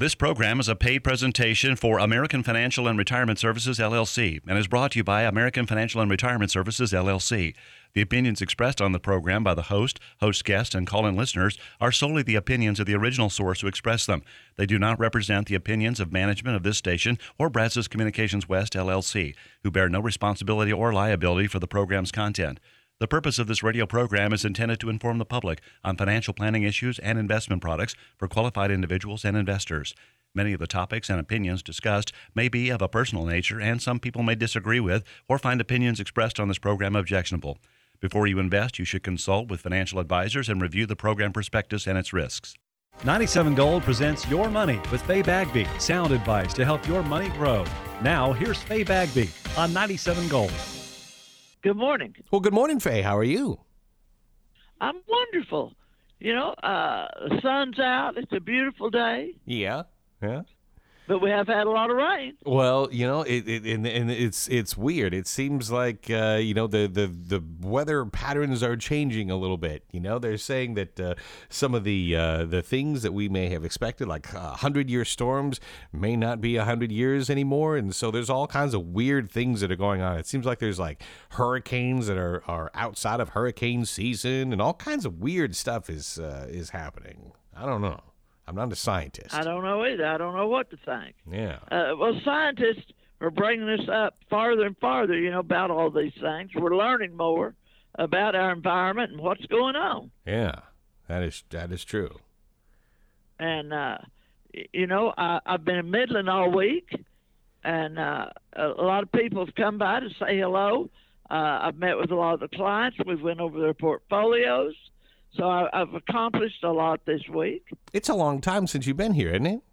This program is a paid presentation for American Financial and Retirement Services, LLC, and is brought to you by American Financial and Retirement Services, LLC. The opinions expressed on the program by the host guests, and call-in listeners are solely the opinions of the original source who expressed them. They do not represent the opinions of management of this station or Brazos Communications West, LLC, who bear no responsibility or liability for the program's content. The purpose of this radio program is intended to inform the public on financial planning issues and investment products for qualified individuals and investors. Many of the topics and opinions discussed may be of a personal nature, and some people may disagree with or find opinions expressed on this program objectionable. Before you invest, you should consult with financial advisors and review the program prospectus and its risks. 97 Gold presents Your Money with Faye Bagby. Sound advice to help your money grow. Now, here's Faye Bagby on 97 Gold. Good morning. Well, good morning, Faye. How are you? I'm wonderful. You know, the sun's out. It's a beautiful day. Yeah. But we have had a lot of rain. Well, you know, it's weird. It seems like the weather patterns are changing a little bit. You know, they're saying that some of the things that we may have expected, like 100-year storms, may not be 100 years anymore, and so there's all kinds of weird things that are going on. It seems like there's like hurricanes that are outside of hurricane season, and all kinds of weird stuff is happening. I don't know. I'm not a scientist. I don't know either. I don't know what to think. Yeah. Well, scientists are bringing us up farther and farther, you know, about all these things. We're learning more about our environment and what's going on. Yeah, that is true. And, you know, I've been in Midland all week, and a lot of people have come by to say hello. I've met with a lot of the clients. We've went over their portfolios. So I've accomplished a lot this week. It's a long time since you've been here, isn't it?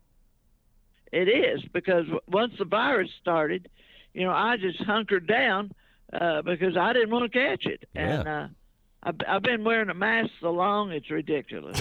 It is, because once the virus started, you know, I just hunkered down because I didn't want to catch it. Yeah. And I've been wearing a mask so long, it's ridiculous.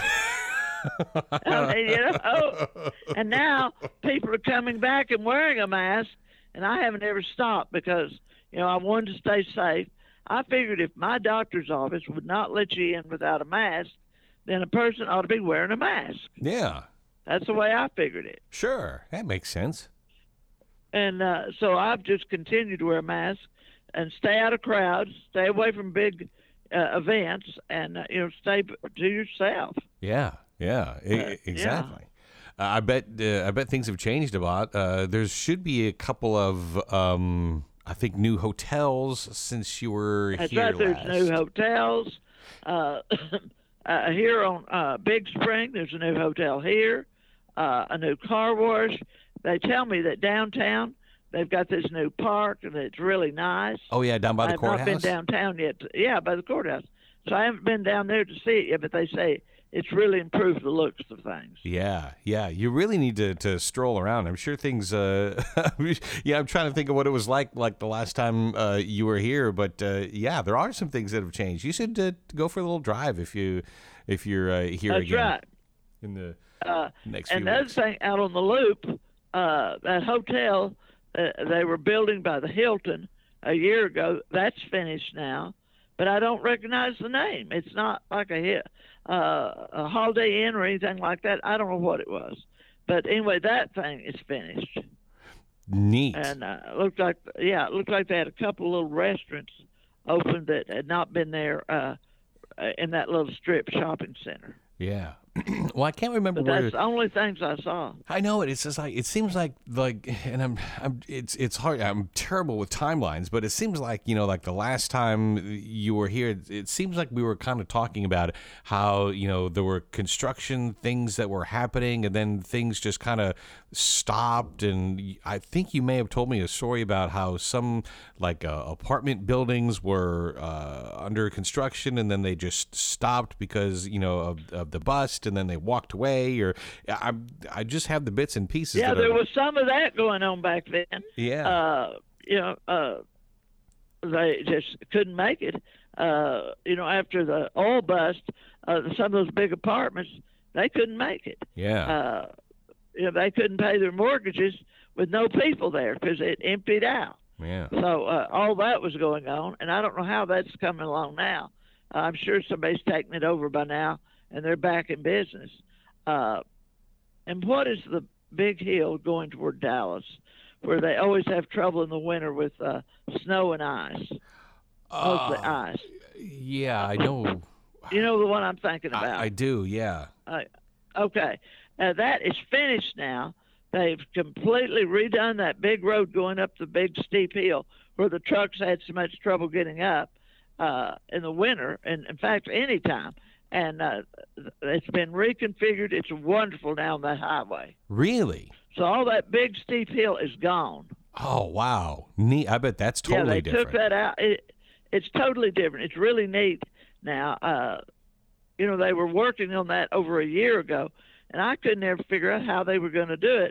I mean, you know, and now people are coming back and wearing a mask, and I haven't ever stopped because, you know, I wanted to stay safe. I figured if my doctor's office would not let you in without a mask, then a person ought to be wearing a mask. Yeah. That's the way I figured it. Sure. That makes sense. And so I've just continued to wear a mask and stay out of crowds, stay away from big events, and, you know, stay to yourself. Yeah. Exactly. Yeah. I bet things have changed a lot. There should be a couple of... I think new hotels since you were That's here right. There's last. New hotels. Here on Big Spring, there's a new hotel here, a new car wash. They tell me that downtown they've got this new park and it's really nice. Oh, yeah, down by the courthouse? I've not been downtown yet. Yeah, by the courthouse. So I haven't been down there to see it yet, but they say it's really improved the looks of things. Yeah. You really need to stroll around. I'm sure things. I'm trying to think of what it was like the last time you were here. But yeah, there are some things that have changed. You should go for a little drive if you're here That's again. Right. In the next and few the weeks. other thing, out on the Loop, that hotel they were building by the Hilton a year ago, that's finished now. But I don't recognize the name. It's not like a Holiday Inn or anything like that. I don't know what it was. But anyway, that thing is finished. Neat. And it looked like they had a couple little restaurants open that had not been there in that little strip shopping center. Yeah. Well, I can't remember But where. that's the only things I saw. I know it. It's just like it seems like, and it's hard. I'm terrible with timelines, but it seems like like the last time you were here, it seems like we were kind of talking about how there were construction things that were happening, and then things just kind of stopped. And I think you may have told me a story about how some apartment buildings were under construction, and then they just stopped because of the bust. And then they walked away, or I just have the bits and pieces. Yeah, there was some of that going on back then. Yeah. They just couldn't make it. After the oil bust, some of those big apartments, they couldn't make it. Yeah. They couldn't pay their mortgages with no people there because it emptied out. Yeah. So all that was going on, and I don't know how that's coming along now. I'm sure somebody's taken it over by now, and they're back in business. And what is big hill going toward Dallas, where they always have trouble in the winter with snow and ice. Mostly ice. Yeah, I know. You know the one I'm thinking about. I do, yeah. Okay. That is finished now. They've completely redone that big road going up the big steep hill where the trucks had so much trouble getting up in the winter, and in fact, any time. And it's been reconfigured. It's wonderful now on that highway. Really? So all that big steep hill is gone. Oh, wow. Neat. I bet that's totally different. Took that out. It's totally different. It's really neat now. They were working on that over a year ago, and I couldn't ever figure out how they were going to do it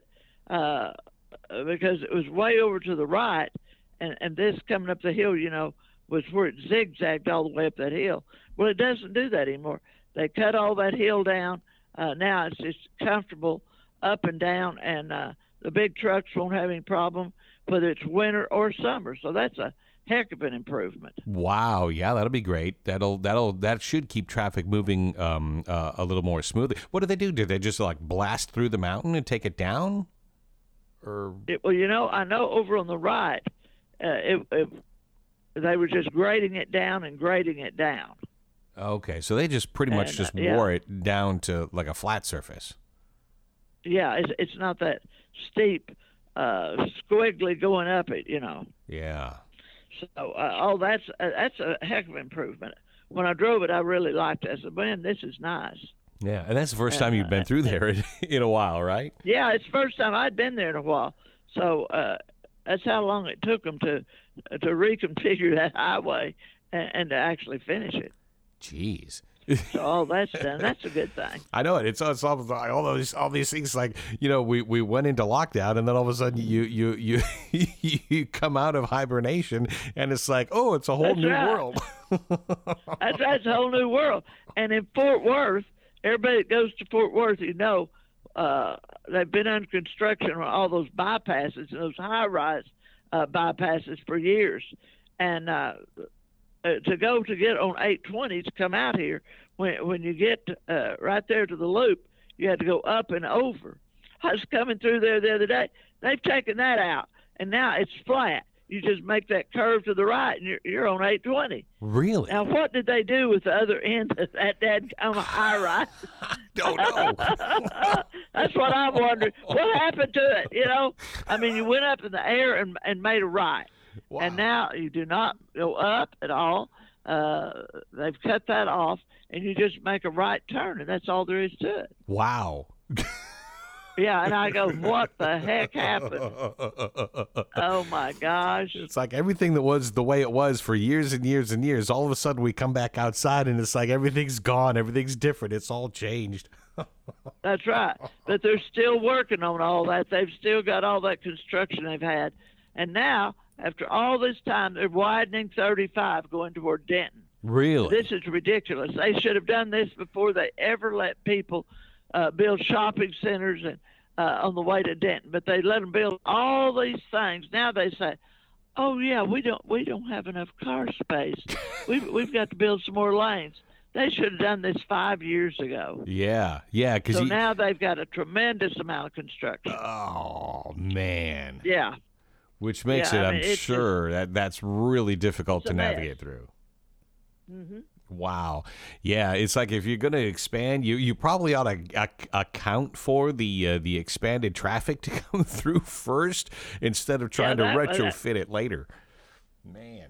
because it was way over to the right, and this coming up the hill, was where it zigzagged all the way up that hill. Well, it doesn't do that anymore. They cut all that hill down. Now it's just comfortable up and down, and the big trucks won't have any problem, whether it's winter or summer. So that's a heck of an improvement. Wow, yeah, that'll be great. That should keep traffic moving a little more smoothly. What do they do? Do they just like blast through the mountain and take it down? Or I know over on the right, they were just grading it down and grading it down. Okay, so they just pretty much wore it down to like a flat surface. Yeah, it's not that steep, squiggly going up it, Yeah. So, that's a heck of an improvement. When I drove it, I really liked it. I said, man, this is nice. Yeah, and that's the first time you've been through there in a while, right? Yeah, it's the first time I'd been there in a while. So that's how long it took them to reconfigure that highway and to actually finish it. Jeez. So all that's done. That's a good thing. I know it. It's almost like all these things. Like we went into lockdown, and then all of a sudden you come out of hibernation, and it's like, oh, it's a whole new world. That's right. It's a whole new world. And in Fort Worth, everybody that goes to Fort Worth, they've been under construction on all those bypasses and those high-rise bypasses for years, and to get on 820 to come out here, when you get right there to the loop, you had to go up and over. I was coming through there the other day. They've taken that out, and now it's flat. You just make that curve to the right, and you're on 820. Really? Now, what did they do with the other end of that dadgum high rise? Don't know. That's what I'm wondering. What happened to it? You went up in the air and made a right. Wow. And now you do not go up at all. They've cut that off, and you just make a right turn, and that's all there is to it. Wow. Yeah, and I go, what the heck happened? Oh, my gosh. It's like everything that was the way it was for years and years and years. All of a sudden, we come back outside, and it's like everything's gone. Everything's different. It's all changed. That's right. But they're still working on all that. They've still got all that construction they've had. And now, after all this time, they're widening 35 going toward Denton. Really? This is ridiculous. They should have done this before they ever let people build shopping centers and on the way to Denton. But they let them build all these things. Now they say, "Oh yeah, we don't have enough car space. We've got to build some more lanes." They should have done this 5 years ago. Yeah. So now they've got a tremendous amount of construction. Oh man. Yeah. Which makes I'm sure that's really difficult to navigate through. Mm-hmm. Wow. Yeah, it's like if you're going to expand, you probably ought to account for the expanded traffic to come through first instead of trying to retrofit it later. Man.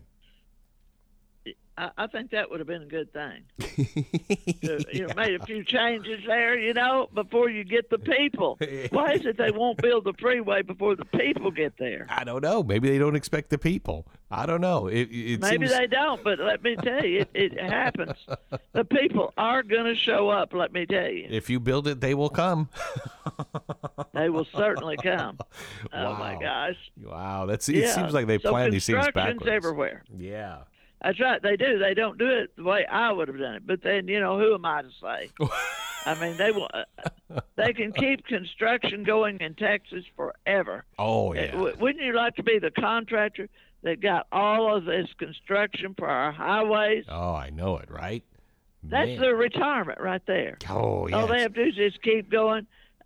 I think that would have been a good thing. Made a few changes there, before you get the people. Why is it they won't build the freeway before the people get there? I don't know. Maybe they don't expect the people. I don't know. Maybe they don't, but let me tell you, it happens. The people are going to show up, let me tell you. If you build it, they will come. They will certainly come. Wow. Oh, my gosh. Wow. It seems like they plan these things backwards. Construction's everywhere. Yeah. That's right. They do. They don't do it the way I would have done it. But then, who am I to say? I mean, they can keep construction going in Texas forever. Oh, yeah. Wouldn't you like to be the contractor that got all of this construction for our highways? Oh, I know it, right? That's their retirement right there. Oh, yeah. All they have to do is just keep going.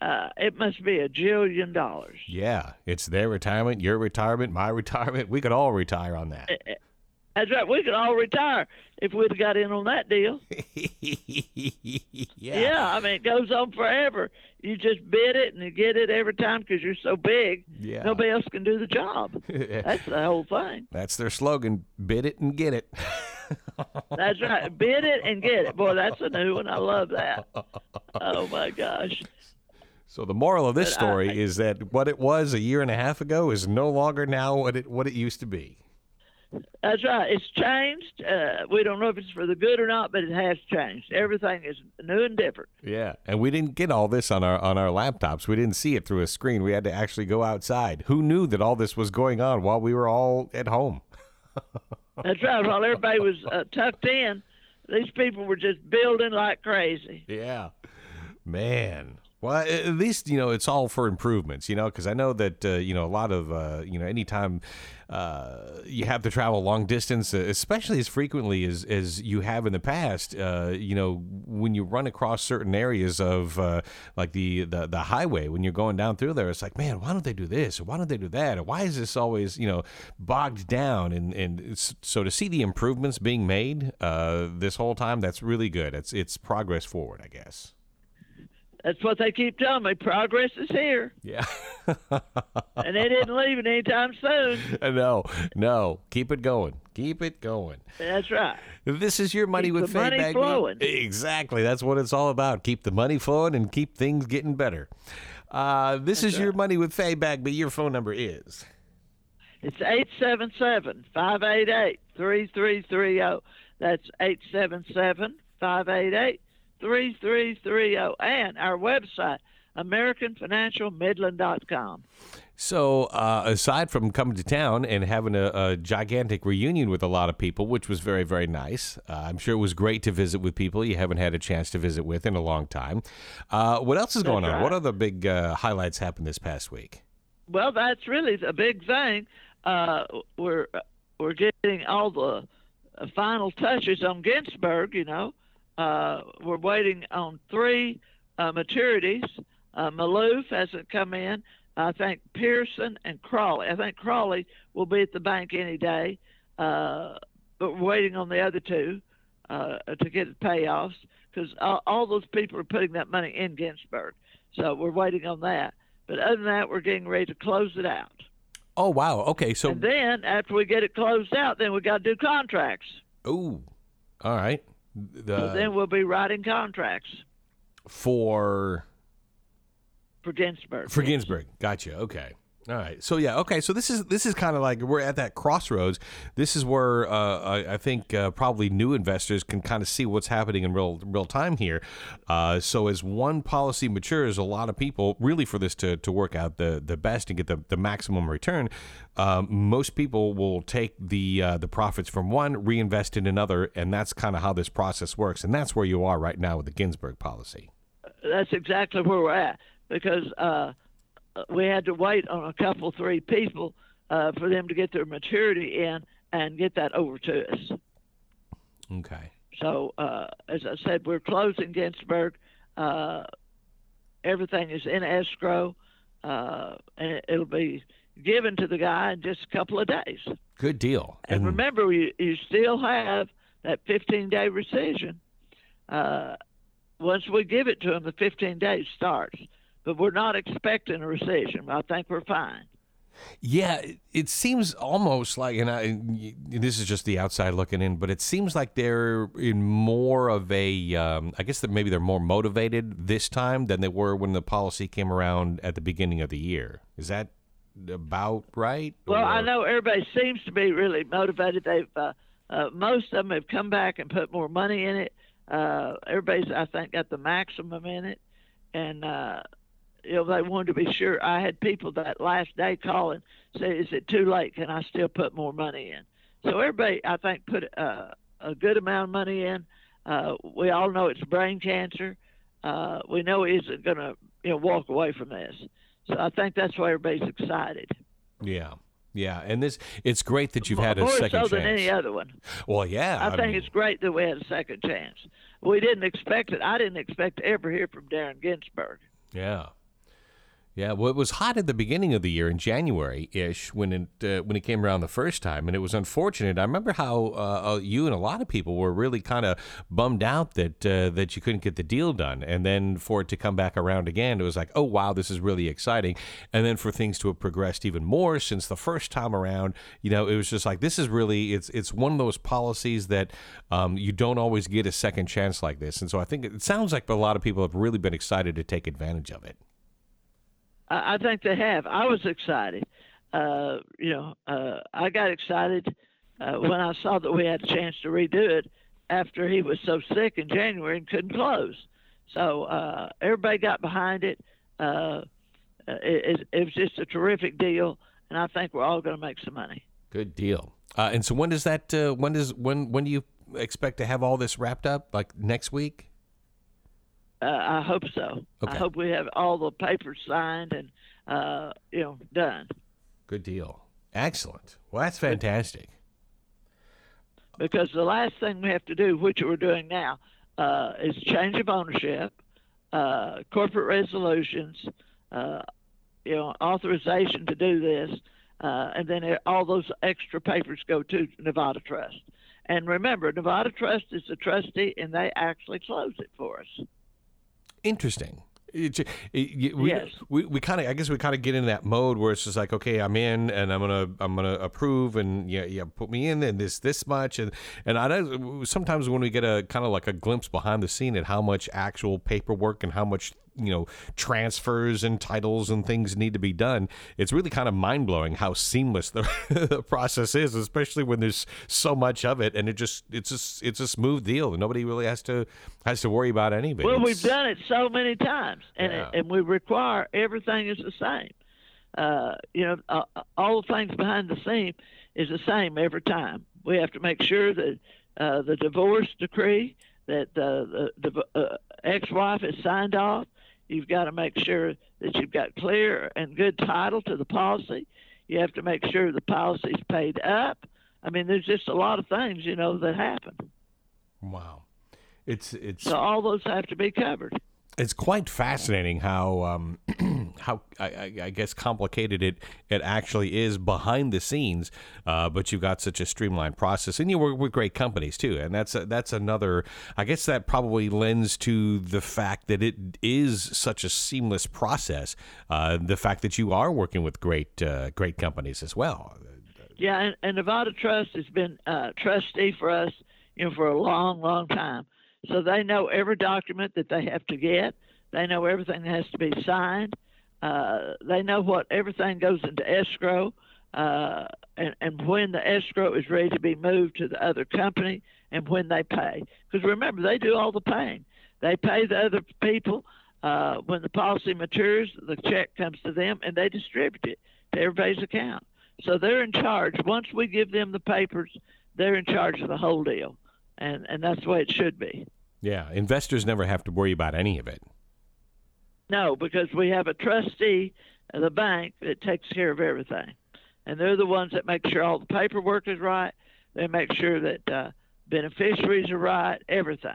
it must be $1 jillion. Yeah, it's their retirement, your retirement, my retirement. We could all retire on that. That's right. We could all retire if we'd have got in on that deal. Yeah, I mean, it goes on forever. You just bid it and you get it every time because you're so big. Yeah. Nobody else can do the job. That's the whole thing. That's their slogan, bid it and get it. That's right. Bid it and get it. Boy, that's a new one. I love that. Oh, my gosh. So the moral of this story is that what it was a year and a half ago is no longer now what it used to be. That's right. It's changed. We don't know if it's for the good or not, but it has changed. Everything is new and different. Yeah, and we didn't get all this on our laptops. We didn't see it through a screen. We had to actually go outside. Who knew that all this was going on while we were all at home? That's right. While everybody was tucked in, these people were just building like crazy. Yeah, man. Well, at least, it's all for improvements, because I know that, a lot of, anytime you have to travel long distance, especially as frequently as you have in the past, when you run across certain areas of like the highway, when you're going down through there, it's like, man, why don't they do this? Or why don't they do that? Or why is this always, bogged down? And so to see the improvements being made this whole time, that's really good. It's progress forward, I guess. That's what they keep telling me. Progress is here. Yeah. And they didn't leave it anytime soon. No. Keep it going. Keep it going. That's right. This is your money keep with the Faye money Bagby. flowing. Exactly. That's what it's all about. Keep the money flowing and keep things getting better. This is your money with Faye Bagby. Your phone number is? It's 877-588-3330. That's 877-588-3330. And our website, AmericanFinancialMidland.com. So aside from coming to town and having a gigantic reunion with a lot of people, which was very, very nice, I'm sure it was great to visit with people you haven't had a chance to visit with in a long time. What else is going on? Right. What other big highlights happened this past week? Well, that's really the big thing. We're getting all the final touches on Ginsburg, We're waiting on 3 maturities. Maloof hasn't come in. I think Pearson and Crawley. I think Crawley will be at the bank any day. But we're waiting on the other 2 to get payoffs because all those people are putting that money in Ginsburg. So we're waiting on that. But other than that, we're getting ready to close it out. Oh, wow. Okay. So and then after we get it closed out, then we got to do contracts. Oh, all right. So then we'll be writing contracts for Ginsburg. For Ginsburg, gotcha. Okay, all right. So yeah, okay. So this is kind of like we're at that crossroads. This is where I think probably new investors can kind of see what's happening in real time here. So as one policy matures, a lot of people really for this to work out the best and get the maximum return. Most people will take the profits from one, reinvest in another, and that's kind of how this process works. And that's where you are right now with the Ginsburg policy. That's exactly where we're at because we had to wait on a couple, 3 people for them to get their maturity in and get that over to us. Okay. So as I said, we're closing Ginsburg. Everything is in escrow, and it'll be given to the guy in just a couple of days. Good deal. And remember, you still have that 15-day rescission. Once we give it to him, the 15 days starts. But we're not expecting a rescission. I think we're fine. Yeah, it seems almost like, and this is just the outside looking in, but it seems like they're in more of a, I guess that maybe they're more motivated this time than they were when the policy came around at the beginning of the year. Is that about right? Well, I know everybody seems to be really motivated. They've most of them have come back and put more money in it. Everybody's, I think, got the maximum in it, and they wanted to be sure. I had people that last day call and say, "Is it too late? Can I still put more money in?" So everybody, I think, put a good amount of money in. We all know it's brain cancer. We know he isn't going to walk away from this. So I think that's why everybody's excited. Yeah. Yeah, and it's great that you've had a second chance. More so than any other one. Well, yeah. I think it's great that we had a second chance. We didn't expect it. I didn't expect to ever hear from Darren Ginsburg. Yeah. Yeah, well, it was hot at the beginning of the year in January-ish when it came around the first time, and it was unfortunate. I remember how you and a lot of people were really kind of bummed out that you couldn't get the deal done, and then for it to come back around again, it was like, oh wow, this is really exciting, and then for things to have progressed even more since the first time around, it was just like this is really it's one of those policies that you don't always get a second chance like this, and so I think it sounds like a lot of people have really been excited to take advantage of it. I think they have. I was excited. I got excited when I saw that we had a chance to redo it after he was so sick in January and couldn't close. So everybody got behind it. It was just a terrific deal, and I think we're all going to make some money. Good deal. And so when does that? When do you expect to have all this wrapped up? Like next week? I hope so. Okay. I hope we have all the papers signed and, done. Good deal. Excellent. Well, that's fantastic. Because the last thing we have to do, which we're doing now, is change of ownership, corporate resolutions, authorization to do this, and then all those extra papers go to Nevada Trust. And remember, Nevada Trust is the trustee, and they actually close it for us. Interesting. Yes. We kind of, I guess we kind of get into that mode where it's just like, okay, I'm in and I'm gonna approve and put me in and this much and I know sometimes when we get a kind of like a glimpse behind the scene at how much actual paperwork and how much transfers and titles and things need to be done, it's really kind of mind-blowing how seamless the process is, especially when there's so much of it, and it's a smooth deal and nobody really has to worry about any of it. Well, we've done it so many times, and and we require everything is the same. All the things behind the scene is the same every time. We have to make sure that the divorce decree that the ex-wife is signed off. You've got to make sure that you've got clear and good title to the policy. You have to make sure the policy's paid up. I mean, there's just a lot of things, that happen. Wow. It's so all those have to be covered. It's quite fascinating how I guess complicated it actually is behind the scenes, but you've got such a streamlined process, and you work with great companies too, and that's another. I guess that probably lends to the fact that it is such a seamless process. The fact that you are working with great companies as well. Yeah, and Nevada Trust has been trustee for us, for a long, long time. So they know every document that they have to get. They know everything that has to be signed. They know what everything goes into escrow, and when the escrow is ready to be moved to the other company, and when they pay. Because remember, they do all the paying. They pay the other people. When the policy matures, the check comes to them, and they distribute it to everybody's account. So they're in charge. Once we give them the papers, they're in charge of the whole deal. And that's the way it should be. Yeah, investors never have to worry about any of it. No, because we have a trustee of the bank that takes care of everything. And they're the ones that make sure all the paperwork is right. They make sure that beneficiaries are right, everything.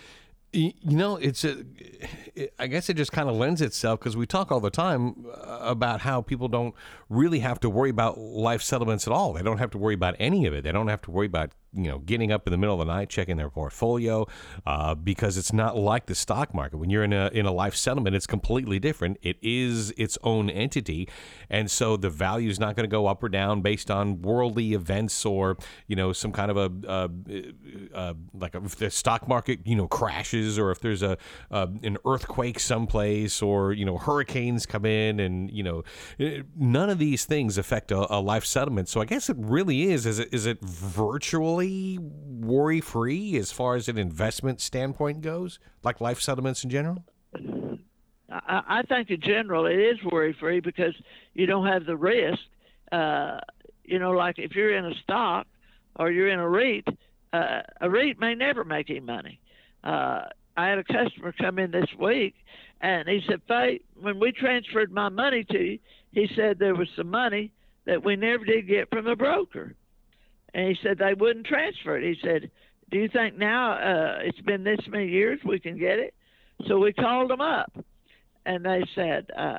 I guess it just kind of lends itself because we talk all the time about how people don't really have to worry about life settlements at all. They don't have to worry about any of it. They don't have to worry about getting up in the middle of the night checking their portfolio because it's not like the stock market. When you're in a life settlement, it's completely different. It is its own entity, and so the value is not going to go up or down based on worldly events or some kind of if the stock market crashes or if there's an earthquake someplace or hurricanes come in and none of these things affect a life settlement. So I guess it really is it virtually worry-free as far as an investment standpoint goes, like life settlements in general? I think in general it is worry-free because you don't have the risk. Like if you're in a stock or you're in a REIT may never make any money. I had a customer come in this week, and he said, Faye, when we transferred my money to you, he said there was some money that we never did get from the broker. And he said they wouldn't transfer it. He said, do you think now it's been this many years we can get it? So we called them up, and they said,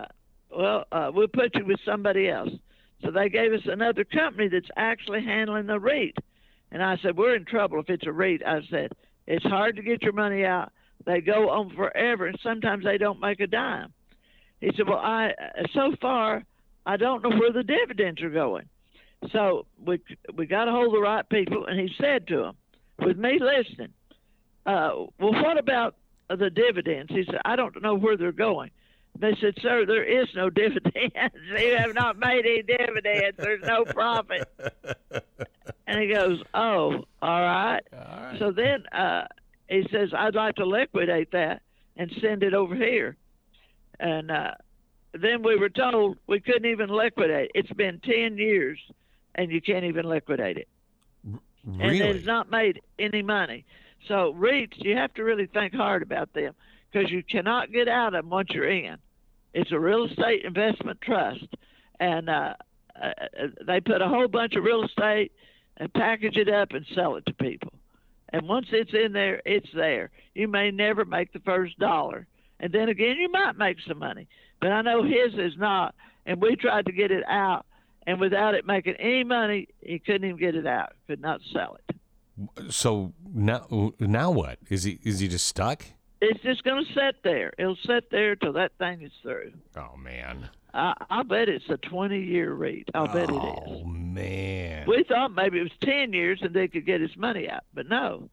well, we'll put you with somebody else. So they gave us another company that's actually handling the REIT. And I said, we're in trouble if it's a REIT. I said, it's hard to get your money out. They go on forever, and sometimes they don't make a dime. He said, well, so far, I don't know where the dividends are going. So we got to hold the right people. And he said to them, with me listening, well, what about the dividends? He said, I don't know where they're going. They said, sir, there is no dividends. You have not made any dividends. There's no profit. And he goes, oh, all right. So then he says, I'd like to liquidate that and send it over here. And then we were told we couldn't even liquidate. It's been 10 years, and you can't even liquidate it. Really? And it's not made any money. So REITs, you have to really think hard about them because you cannot get out of them once you're in. It's a real estate investment trust, and they put a whole bunch of real estate and package it up and sell it to people. And once it's in there, it's there. You may never make the first dollar. And then again, you might make some money. But I know his is not, and we tried to get it out, and without it making any money, he couldn't even get it out, could not sell it. So now what? Is he just stuck? It's just going to sit there. It'll sit there till that thing is through. Oh, man. I bet it's a 20-year REIT. I'll bet it is. Oh, man. We thought maybe it was 10 years and they could get his money out, but no.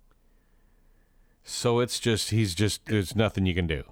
So it's just, there's nothing you can do.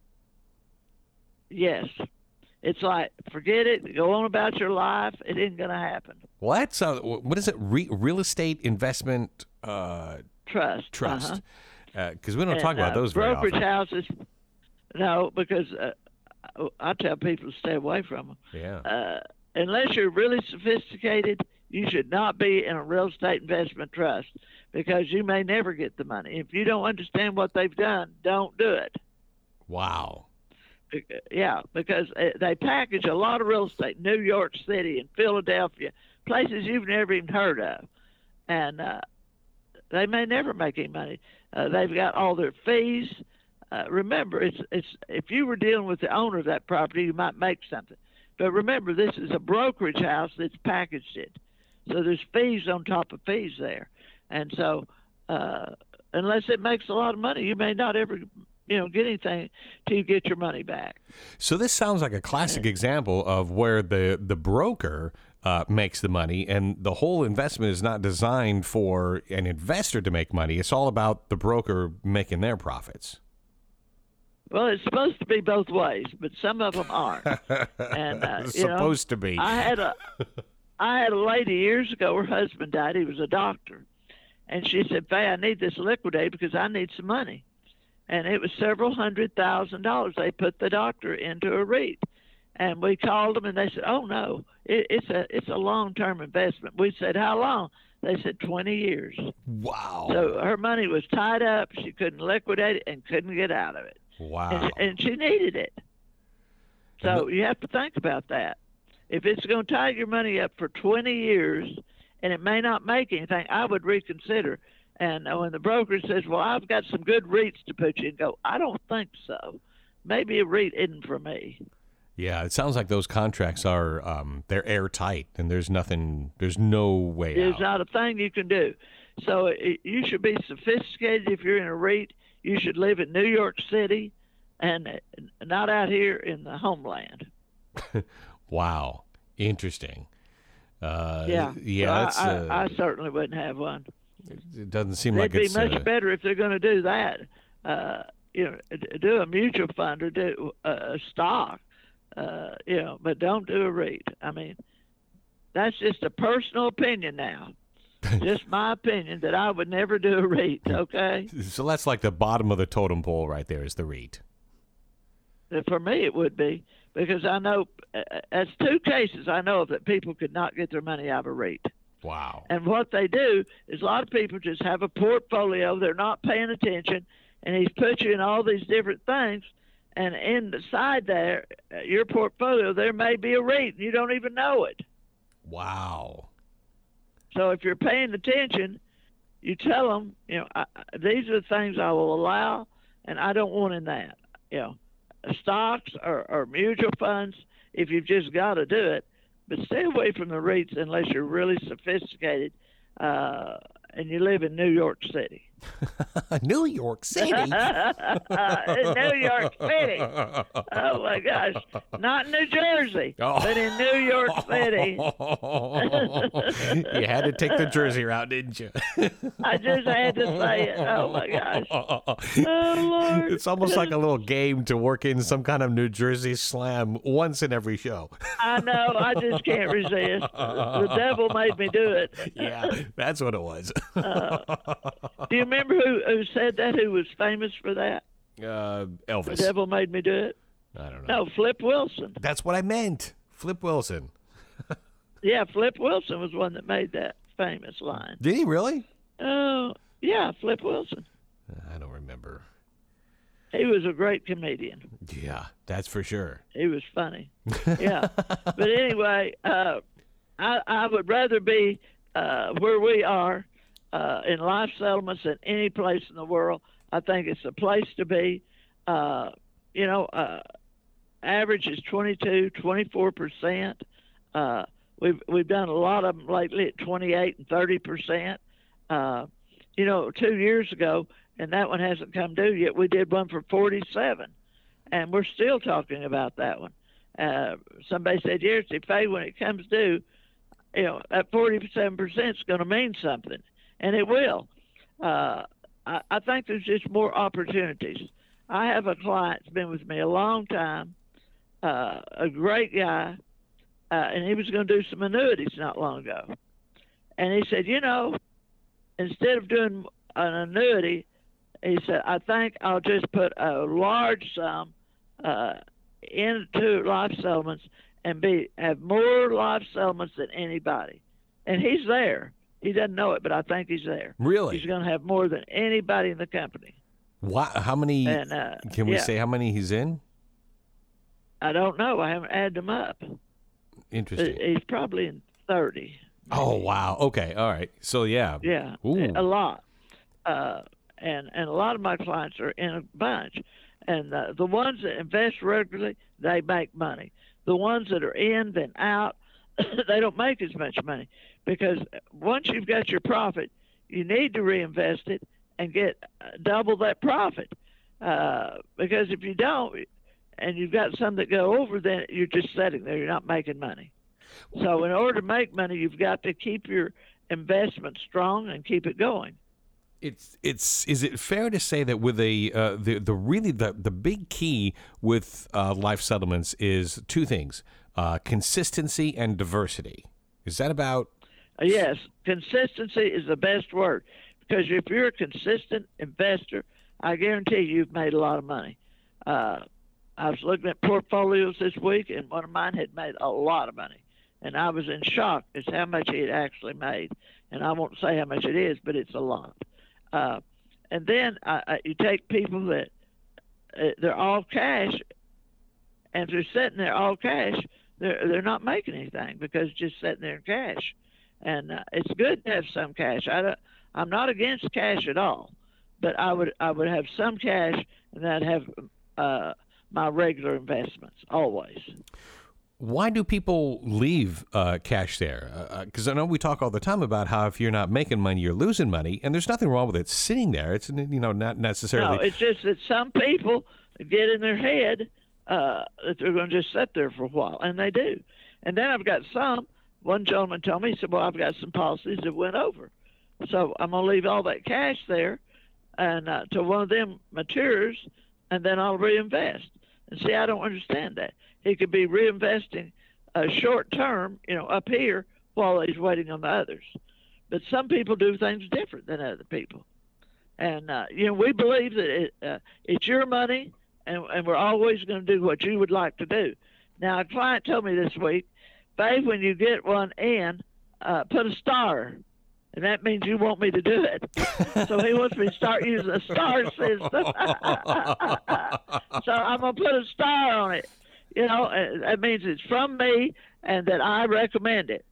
Yes. It's like, forget it, go on about your life. It isn't going to happen. What? So what is it? Real estate investment Trust. Trust. Because we don't talk about those very brokerage often. houses. No, because I tell people to stay away from them. Yeah. Unless you're really sophisticated, you should not be in a real estate investment trust because you may never get the money. If you don't understand what they've done, don't do it. Wow. Yeah, because they package a lot of real estate, New York City and Philadelphia, places you've never even heard of. And they may never make any money. They've got all their fees. Remember, it's if you were dealing with the owner of that property, you might make something. But remember, this is a brokerage house that's packaged it. So there's fees on top of fees there. And so unless it makes a lot of money, you may not ever get anything till you get your money back. So this sounds like a classic example of where the broker makes the money, and the whole investment is not designed for an investor to make money. It's all about the broker making their profits. Well, it's supposed to be both ways, but some of them aren't. And It's supposed to be. I had a lady years ago. Her husband died. He was a doctor, and she said, "Faye, I need this liquidated because I need some money." And it was several $100,000. They put the doctor into a REIT, and we called them, and they said, "Oh no, it's a long-term investment." We said, "How long?" They said 20 years. Wow. So her money was tied up. She couldn't liquidate it and couldn't get out of it. Wow. And she needed it. So you have to think about that. If it's going to tie your money up for 20 years and it may not make anything, I would reconsider. And when the broker says, well, I've got some good REITs to put you in, go, I don't think so. Maybe a REIT isn't for me. Yeah, it sounds like those contracts are they're airtight, and there's no way There's out. not a thing you can do. So you should be sophisticated if you're in a REIT. You should live in New York City and not out here in the homeland. Wow. Interesting. Yeah. Yeah. I certainly wouldn't have one. It doesn't seem It'd like be it's much better if they're going to do that. Do a mutual fund or do a stock, but don't do a REIT. I mean, that's just a personal opinion now. Just my opinion that I would never do a REIT, okay? So that's like the bottom of the totem pole right there is the REIT. For me, it would be, because I know that's two cases I know of that people could not get their money out of a REIT. Wow. And what they do is a lot of people just have a portfolio. They're not paying attention, and he's put you in all these different things. And inside there, your portfolio, there may be a REIT, and you don't even know it. Wow. So if you're paying attention, you tell them, these are the things I will allow, and I don't want in that. stocks or mutual funds if you've just got to do it. But stay away from the REITs unless you're really sophisticated and you live in New York City. New York City? In New York City. Oh, my gosh. Not in New Jersey, but in New York City. You had to take the Jersey route, didn't you? I just had to say it. Oh, my gosh. Oh, Lord. It's almost like a little game to work in some kind of New Jersey slam once in every show. I know. I just can't resist. The devil made me do it. Yeah, that's what it was. Do you remember who said that, who was famous for that? Elvis. The devil made me do it? I don't know. No, Flip Wilson. That's what I meant. Flip Wilson. Yeah, Flip Wilson was one that made that famous line. Did he really? Oh, yeah, Flip Wilson. I don't remember. He was a great comedian. Yeah, that's for sure. He was funny. Yeah. But anyway, I would rather be where we are in life settlements than any place in the world. I think it's a place to be. Average is 22-24%. We've done a lot of them lately at 28 and 30%. 2 years ago, and that one hasn't come due yet, we did one for 47, and we're still talking about that one. Somebody said, "Yes, Faye, when it comes due, that 47% is going to mean something," and it will. I think there's just more opportunities. I have a client that's been with me a long time, a great guy, and he was going to do some annuities not long ago. And he said, instead of doing an annuity, he said, I think I'll just put a large sum into life settlements and have more life settlements than anybody. And he's there. He doesn't know it, but I think he's there. Really? He's going to have more than anybody in the company. How many? And, can we say how many he's in? I don't know. I haven't added them up. Interesting. He's probably in 30. Maybe. Oh, wow. Okay. All right. So, yeah. Yeah. Ooh. A lot. And a lot of my clients are in a bunch. And the ones that invest regularly, they make money. The ones that are in, then out, they don't make as much money. Because once you've got your profit, you need to reinvest it and get double that profit. Because if you don't, and you've got some that go over, then you're just sitting there. You're not making money. So in order to make money, you've got to keep your investment strong and keep it going. Is it fair to say that with the big key with life settlements is two things, consistency and diversity? Is that about? Yes, consistency is the best word, because if you're a consistent investor, I guarantee you've made a lot of money. I was looking at portfolios this week, and one of mine had made a lot of money, and I was in shock as how much he had actually made. And I won't say how much it is, but it's a lot. And then you take people that they're all cash, and if they're sitting there all cash, they're not making anything because it's just sitting there in cash. And it's good to have some cash. I'm not against cash at all, but I would have some cash, and I'd have my regular investments always. Why do people leave cash there? Because I know we talk all the time about how if you're not making money, you're losing money, and there's nothing wrong with it sitting there. It's not necessarily. No, it's just that some people get in their head that they're going to just sit there for a while, and they do. And then I've got some. One gentleman told me, he said, "Well, I've got some policies that went over, so I'm going to leave all that cash there, and till one of them matures, and then I'll reinvest." And see, I don't understand that. He could be reinvesting short term, up here while he's waiting on the others. But some people do things different than other people. And, we believe that it's your money, and we're always going to do what you would like to do. Now, a client told me this week, "Babe, when you get one in, put a star." And that means you want me to do it. So he wants me to start using a star system. So I'm going to put a star on it. That means it's from me and that I recommend it.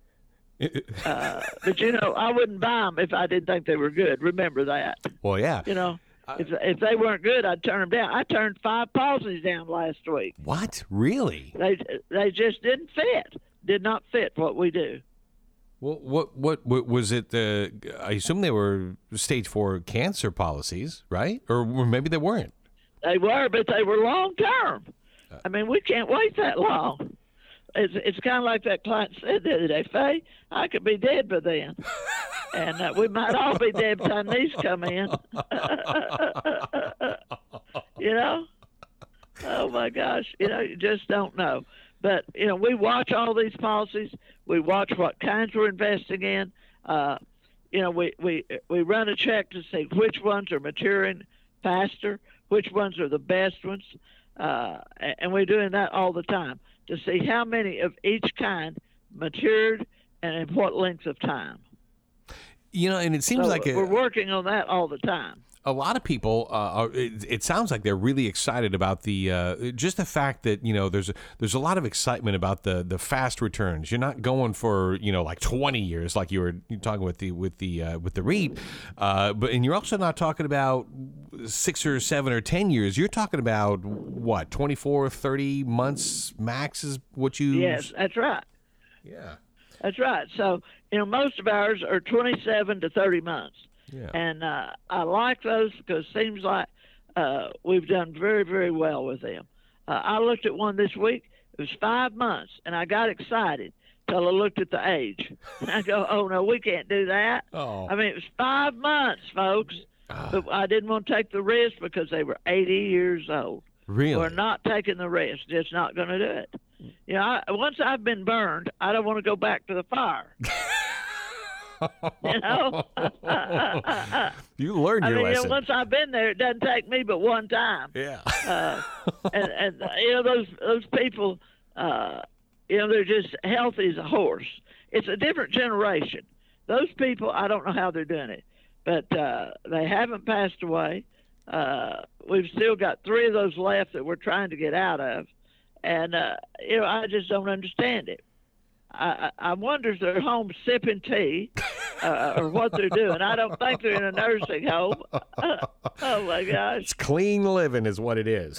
But, I wouldn't buy them if I didn't think they were good. Remember that. Well, yeah. If they weren't good, I'd turn them down. I turned 5 policies down last week. What? Really? They just didn't fit. Did not fit what we do. Well, what was it? I assume they were stage 4 cancer policies, right? Or maybe they weren't. They were, but they were long term. I mean, we can't wait that long. It's kind of like that client said the other day, Faye, I could be dead by then. And we might all be dead by the time these come in. You know? Oh, my gosh. You know, you just don't know. But, you know, we watch all these policies. We watch what kinds we're investing in. You know, we run a check to see which ones are maturing faster, which ones are the best ones. And we're doing that all the time to see how many of each kind matured and in what length of time. You know, and it seems like we're working on that all the time. A lot of people, it sounds like they're really excited about the just the fact that, you know, there's a lot of excitement about the fast returns. You're not going for, you know, like 20 years like you were talking with the REIT, and you're also not talking about 6 or 7 or 10 years. You're talking about what, 24, 30 months max is what you. Yes, that's right. Yeah, that's right. So, you know, most of ours are 27 to 30 months. Yeah. And I like those because it seems like we've done very, very well with them. I looked at one this week. It was 5 months, and I got excited till I looked at the age. And I go, oh, no, we can't do that. Oh. I mean, it was 5 months, folks. But I didn't want to take the risk because they were 80 years old. Really? We're not taking the risk. Just not going to do it. You know, once I've been burned, I don't want to go back to the fire. You know, you learned your lesson. You know, once I've been there, it doesn't take me but one time. Yeah. And you know, those people, you know, they're just healthy as a horse. It's a different generation. Those people, I don't know how they're doing it, but they haven't passed away. We've still got 3 of those left that we're trying to get out of, and you know, I just don't understand it. I wonder if they're home sipping tea or what they're doing. I don't think they're in a nursing home. Oh, my gosh. It's clean living is what it is.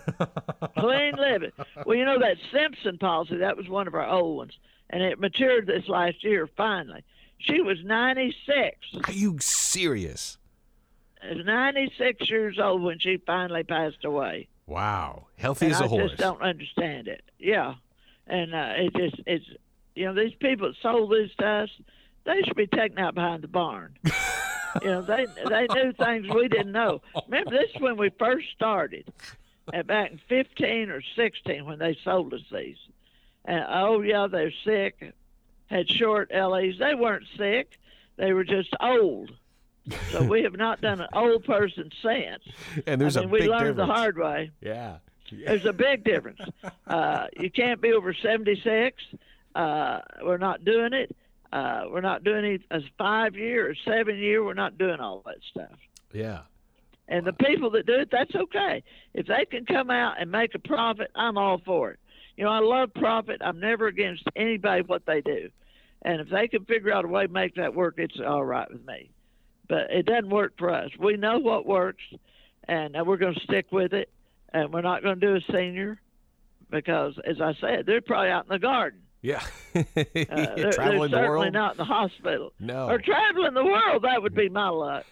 Clean living. Well, you know, that Simpson policy, that was one of our old ones, and it matured this last year finally. She was 96. Are you serious? She was 96 years old when she finally passed away. Wow. Healthy as a horse. I just don't understand it. Yeah. And it's you know, these people that sold these to us, they should be taken out behind the barn. You know, they knew things we didn't know. Remember, this is when we first started, back in 15 or 16 when they sold us these. And, oh, yeah, they're sick, had short LEs. They weren't sick. They were just old. So we have not done an old person since. And there's a big we learned difference. the hard way. Yeah. There's a big difference. You can't be over 76. We're not doing it. We're not doing it as 5-year or 7-year. We're not doing all that stuff. Yeah. And the people that do it, that's okay. If they can come out and make a profit, I'm all for it. You know, I love profit. I'm never against anybody what they do. And if they can figure out a way to make that work, it's all right with me. But it doesn't work for us. We know what works, and we're going to stick with it. And we're not going to do a senior because, as I said, they're probably out in the garden. Yeah. They're Traveling the certainly world? not in the hospital. No. Or traveling the world, that would be my luck.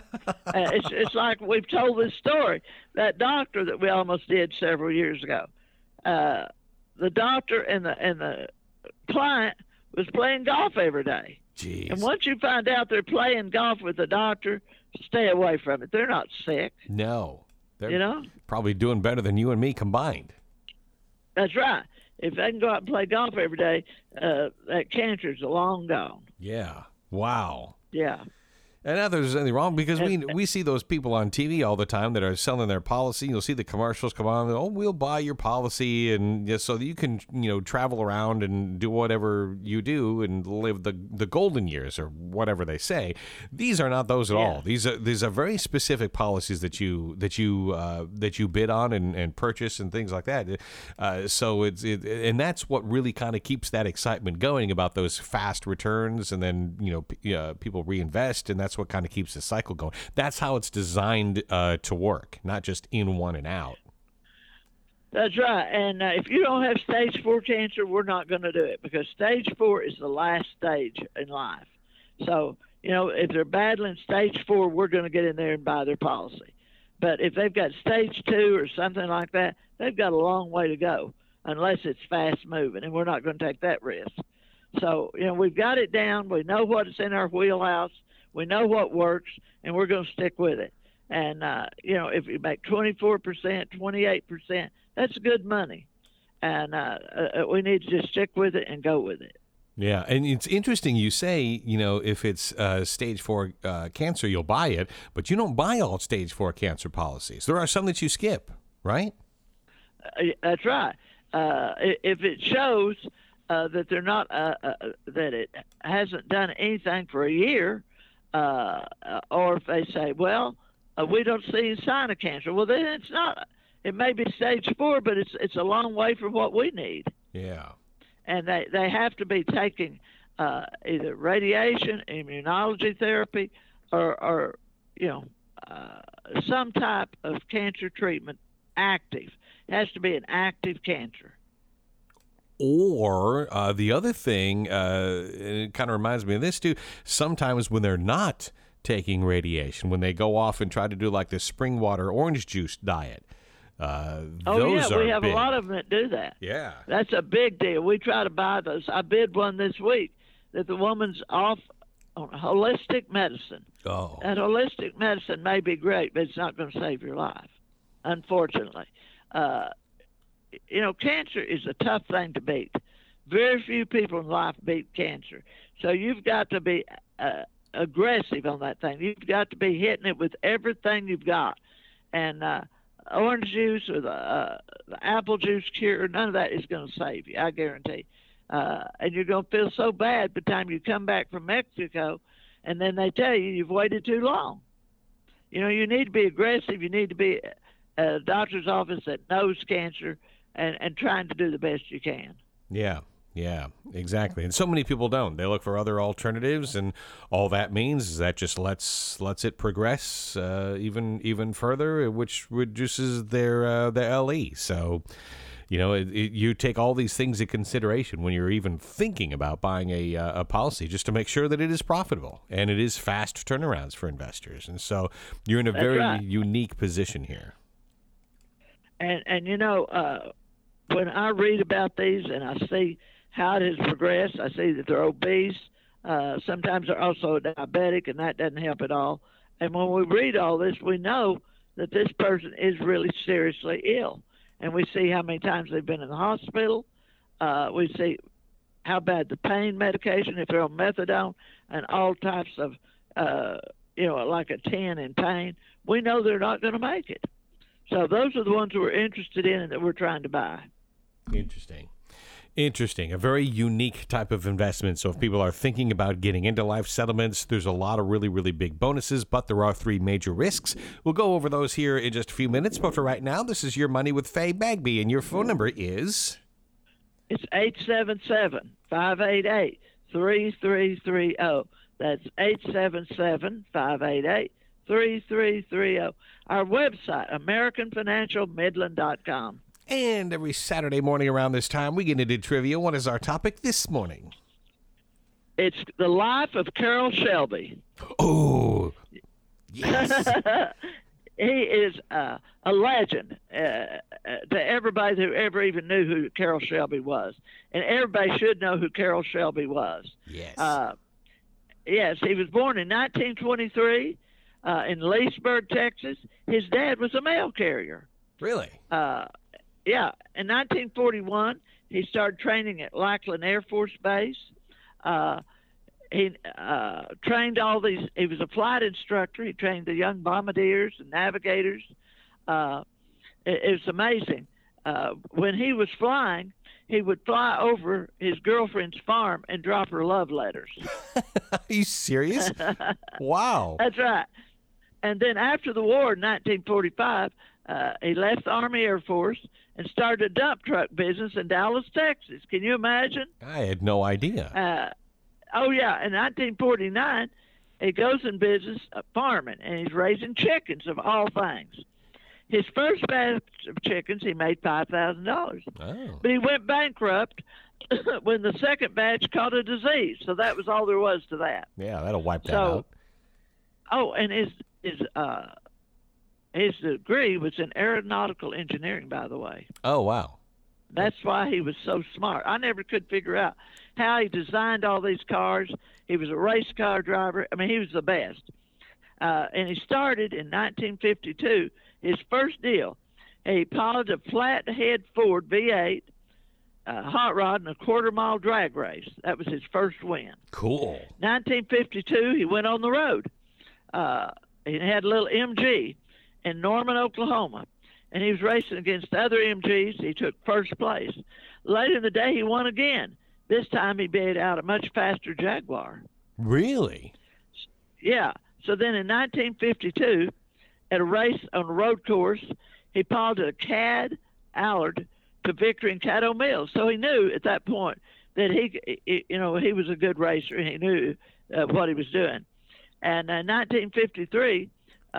It's like we've told this story. That doctor that we almost did several years ago, the doctor and the client was playing golf every day. Jeez. And once you find out they're playing golf with the doctor, stay away from it. They're not sick. No. They're you know? probably doing better than you and me combined. That's right. If they can go out and play golf every day, that cancer's long gone. Yeah. Wow. Yeah. And not that there's anything wrong because we see those people on TV all the time that are selling their policy. You'll see the commercials come on. Oh, we'll buy your policy, and just so that you can, you know, travel around and do whatever you do and live the golden years or whatever they say. These are not those at all. These are very specific policies that you bid on and purchase and things like that. So and that's what really kind of keeps that excitement going about those fast returns, and then people reinvest, and that's that's what kind of keeps the cycle going. That's how it's designed to work, not just in, one, and out. That's right. And if you don't have stage 4 cancer, we're not going to do it, because stage 4 is the last stage in life. So, if they're battling stage 4, we're going to get in there and buy their policy. But if they've got stage 2 or something like that, they've got a long way to go, unless it's fast moving, and we're not going to take that risk. So, we've got it down. We know what's in our wheelhouse. We know what works, and we're going to stick with it. And, if you make 24%, 28%, that's good money. And we need to just stick with it and go with it. Yeah, and it's interesting you say, if it's stage 4 cancer, you'll buy it, but you don't buy all stage 4 cancer policies. There are some that you skip, right? That's right. If it shows that they're not, that it hasn't done anything for a year, or if they say, well, we don't see a sign of cancer, well, then it's not. It may be stage 4, but it's a long way from what we need. Yeah. And they have to be taking either radiation, immunology therapy, or some type of cancer treatment active. It has to be an active cancer. Or the other thing, and it kind of reminds me of this too, sometimes when they're not taking radiation, when they go off and try to do like the spring water orange juice diet, those are we have big. a lot of them that do that. Yeah. That's a big deal. We try to buy those. I bid one this week that the woman's off on holistic medicine. Oh. And holistic medicine may be great, but it's not going to save your life, unfortunately. Cancer is a tough thing to beat. Very few people in life beat cancer. So you've got to be aggressive on that thing. You've got to be hitting it with everything you've got. And orange juice or the apple juice cure, none of that is going to save you, I guarantee. And you're going to feel so bad by the time you come back from Mexico, and then they tell you you've waited too long. You need to be aggressive. You need to be at a doctor's office that knows cancer and trying to do the best you can. Yeah, exactly. And so many people don't. They look for other alternatives, and all that means is that just lets it progress even further, which reduces their LE. So, you take all these things into consideration when you're even thinking about buying a policy, just to make sure that it is profitable and it is fast turnarounds for investors. And so you're in a very unique position here. And when I read about these and I see how it has progressed, I see that they're obese. Sometimes they're also diabetic, and that doesn't help at all. And when we read all this, we know that this person is really seriously ill. And we see how many times they've been in the hospital. We see how bad the pain medication, if they're on methadone, and all types of, like a 10 in pain. We know they're not going to make it. So those are the ones we're interested in and that we're trying to buy. Interesting. A very unique type of investment. So if people are thinking about getting into life settlements, there's a lot of really, really big bonuses, but there are 3 major risks. We'll go over those here in just a few minutes. But for right now, this is Your Money with Faye Bagby, and your phone number is? It's 877-588-3330. That's 877-588-3330. Our website, AmericanFinancialMidland.com. And every Saturday morning around this time, we get into trivia. What is our topic this morning? It's the life of Carroll Shelby. Oh, yes. He is a legend to everybody who ever even knew who Carroll Shelby was. And everybody should know who Carroll Shelby was. Yes. Yes, he was born in 1923 in Leesburg, Texas. His dad was a mail carrier. Really? Yeah. In 1941, he started training at Lackland Air Force Base. He trained all these. He was a flight instructor. He trained the young bombardiers and navigators. It was amazing. When he was flying, he would fly over his girlfriend's farm and drop her love letters. Are you serious? Wow. That's right. And then after the war in 1945, he left the Army Air Force and started a dump truck business in Dallas, Texas. Can you imagine? I had no idea. In 1949, he goes in business farming, and he's raising chickens of all things. His first batch of chickens, he made $5,000. Oh. But he went bankrupt when the second batch caught a disease. So that was all there was to that. Yeah, that'll wipe that out. Oh, and his degree was in aeronautical engineering, by the way. Oh, wow. That's why he was so smart. I never could figure out how he designed all these cars. He was a race car driver. I mean, he was the best. And he started in 1952. His first deal, he piloted a flathead Ford V8 hot rod in a quarter-mile drag race. That was his first win. Cool. 1952, he went on the road. He had a little MG in Norman, Oklahoma, and he was racing against other MGs. He took first place. Later in the day, he won again. This time, he beat out a much faster Jaguar. Really? Yeah. So then in 1952, at a race on a road course, he piloted a Cad Allard to victory in Caddo Mills. So he knew at that point that he was a good racer, and he knew what he was doing. And in 1953,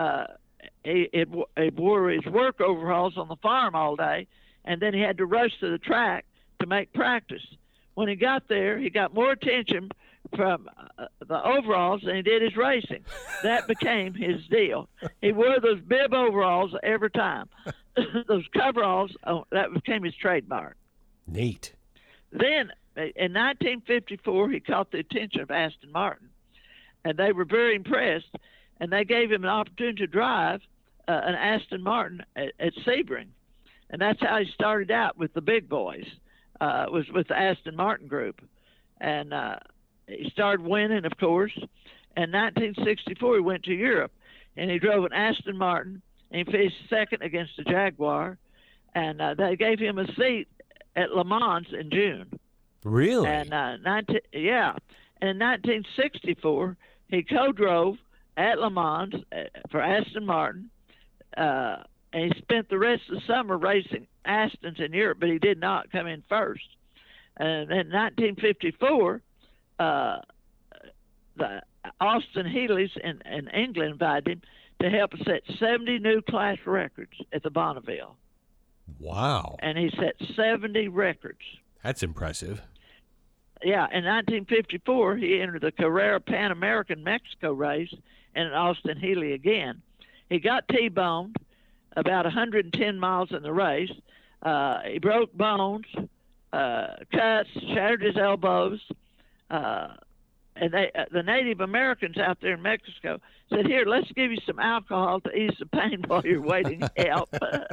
he wore his work overalls on the farm all day, and then he had to rush to the track to make practice. When he got there, he got more attention from the overalls than he did his racing. That became his deal. He wore those bib overalls every time. Those coveralls, that became his trademark. Neat. Then, in 1954, he caught the attention of Aston Martin, and they were very impressed, and they gave him an opportunity to drive an Aston Martin at Sebring. And that's how he started out with the big boys, was with the Aston Martin group. And he started winning, of course. In 1964, he went to Europe, and he drove an Aston Martin, and he finished second against the Jaguar. And they gave him a seat at Le Mans in June. Really? And And in 1964, he co-drove at Le Mans for Aston Martin, and he spent the rest of the summer racing Astons in Europe, but he did not come in first. And in 1954, the Austin Healey's in England invited him to help set 70 new class records at the Bonneville. Wow. And he set 70 records. That's impressive. Yeah, in 1954, he entered the Carrera Pan American Mexico race and Austin Healey again. He got T-boned about 110 miles in the race. He broke bones, cuts, shattered his elbows. And the Native Americans out there in Mexico said, "Here, let's give you some alcohol to ease the pain while you're waiting help."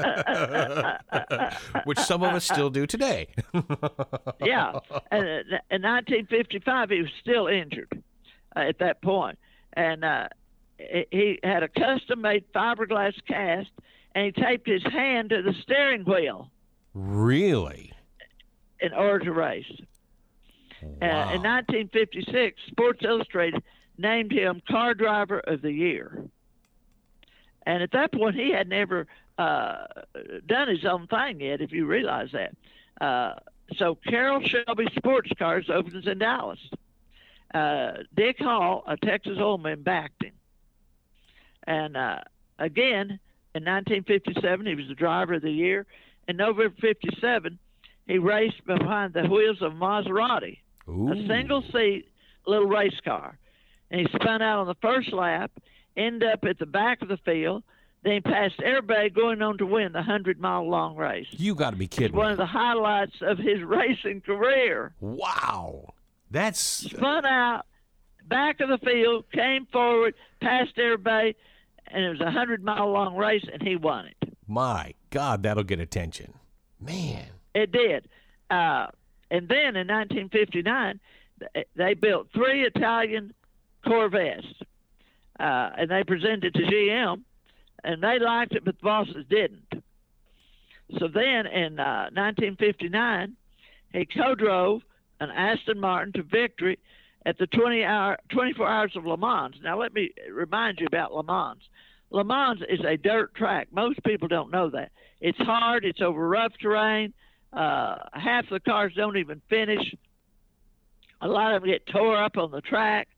Which some of us still do today. Yeah. And in 1955, he was still injured at that point. And he had a custom-made fiberglass cast, and he taped his hand to the steering wheel. Really? In order to race. Wow. In 1956, Sports Illustrated named him Car Driver of the Year. And at that point, he had never done his own thing yet, if you realize that. So Carroll Shelby Sports Cars opens in Dallas. Dick Hall, a Texas Oilman, backed him. And again, in 1957, he was the Driver of the Year. In November 57, he raced behind the wheels of Maserati. Ooh. A single-seat little race car. And he spun out on the first lap, ended up at the back of the field, then he passed everybody going on to win the 100-mile-long race. You got to be kidding One me. of the highlights of his racing career. Wow. That's... Spun out, back of the field, came forward, passed everybody, and it was a 100-mile-long race, and he won it. My God, that'll get attention. Man. It did. And then in 1959, they built 3 Italian Corvettes, and they presented to GM, and they liked it, but the bosses didn't. So then in 1959, he co-drove an Aston Martin to victory at the 24 Hours of Le Mans. Now, let me remind you about Le Mans. Le Mans is a dirt track. Most people don't know that. It's hard. It's over rough terrain. Half the cars don't even finish. A lot of them get tore up on the track.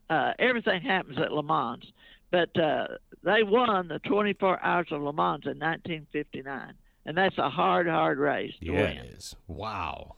everything happens at Le Mans. But they won the 24 Hours of Le Mans in 1959, and that's a hard race to win. It is. Wow.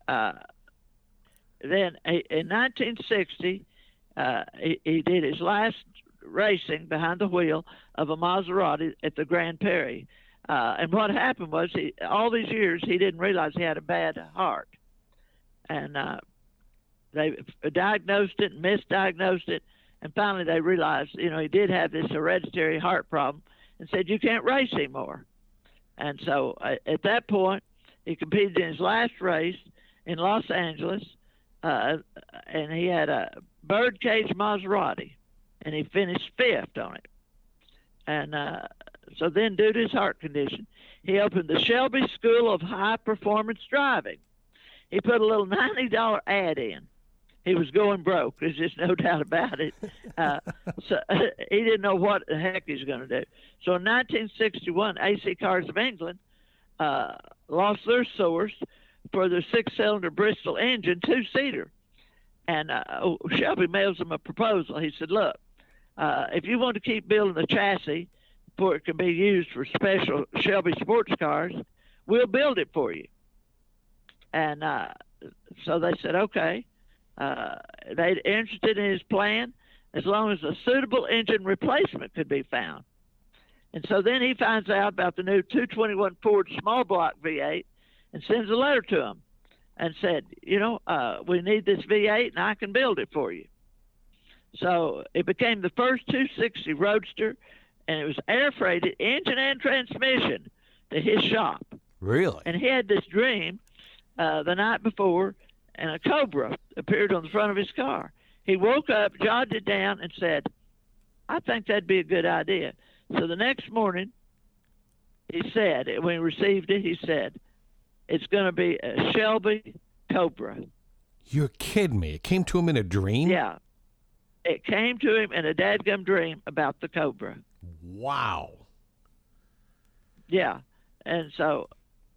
Then in 1960, he did his last racing behind the wheel of a Maserati at the Grand Prix. And what happened was, all these years, he didn't realize he had a bad heart. And they diagnosed it, misdiagnosed it, and finally they realized, he did have this hereditary heart problem, and said, you can't race anymore. And so at that point, he competed in his last race in Los Angeles, and he had a birdcage Maserati, and he finished 5th on it. And so then, due to his heart condition, he opened the Shelby School of High Performance Driving. He put a little $90 ad in. He was going broke. There's just no doubt about it. So he didn't know what the heck he was going to do. So in 1961, AC Cars of England lost their source for their 6-cylinder Bristol engine, 2-seater. And Shelby mails him a proposal. He said, look, if you want to keep building the chassis before it can be used for special Shelby sports cars, we'll build it for you. And so they said, okay. They're interested in his plan as long as a suitable engine replacement could be found. And so then he finds out about the new 221 Ford small block V8 and sends a letter to him and said, we need this V8 and I can build it for you. So it became the first 260 Roadster, and it was air freighted, engine and transmission, to his shop. Really? And he had this dream the night before, and a Cobra appeared on the front of his car. He woke up, jotted it down, and said, I think that'd be a good idea. So the next morning, he said, when he received it, he said, it's going to be a Shelby Cobra. You're kidding me. It came to him in a dream? Yeah. It came to him in a dadgum dream about the Cobra. Wow. Yeah. And so